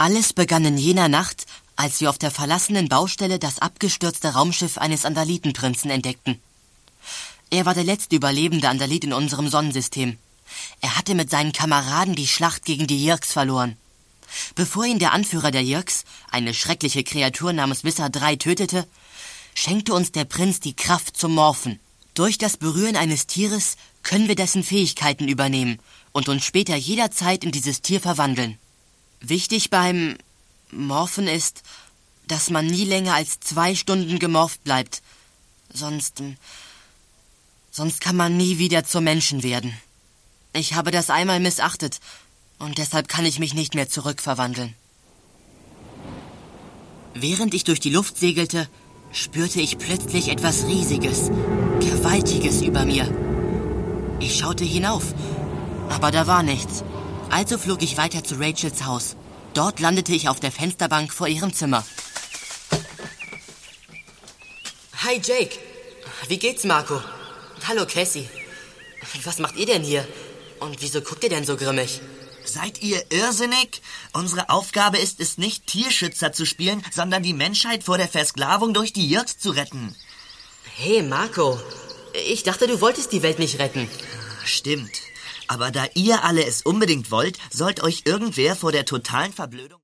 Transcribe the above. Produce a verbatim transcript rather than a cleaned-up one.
Alles begann in jener Nacht, als wir auf der verlassenen Baustelle das abgestürzte Raumschiff eines Andalitenprinzen entdeckten. Er war der letzte überlebende Andalit in unserem Sonnensystem. Er hatte mit seinen Kameraden die Schlacht gegen die Yeerks verloren. Bevor ihn der Anführer der Yeerks, eine schreckliche Kreatur namens Visser drei, tötete, schenkte uns der Prinz die Kraft zum Morphen. Durch das Berühren eines Tieres können wir dessen Fähigkeiten übernehmen und uns später jederzeit in dieses Tier verwandeln. Wichtig beim Morphen ist, dass man nie länger als zwei Stunden gemorpht bleibt. Sonst, sonst kann man nie wieder zum Menschen werden. Ich habe das einmal missachtet und deshalb kann ich mich nicht mehr zurückverwandeln. Während ich durch die Luft segelte, spürte ich plötzlich etwas Riesiges, Gewaltiges über mir. Ich schaute hinauf, aber da war nichts. Also flog ich weiter zu Rachels Haus. Dort landete ich auf der Fensterbank vor ihrem Zimmer. Hi Jake, wie geht's Marco? Hallo Cassie. Was macht ihr denn hier? Und wieso guckt ihr denn so grimmig? Seid ihr irrsinnig? Unsere Aufgabe ist es nicht, Tierschützer zu spielen, sondern die Menschheit vor der Versklavung durch die Yeerks zu retten. Hey Marco, ich dachte, du wolltest die Welt nicht retten. Stimmt. Aber da ihr alle es unbedingt wollt, sollt euch irgendwer vor der totalen Verblödung...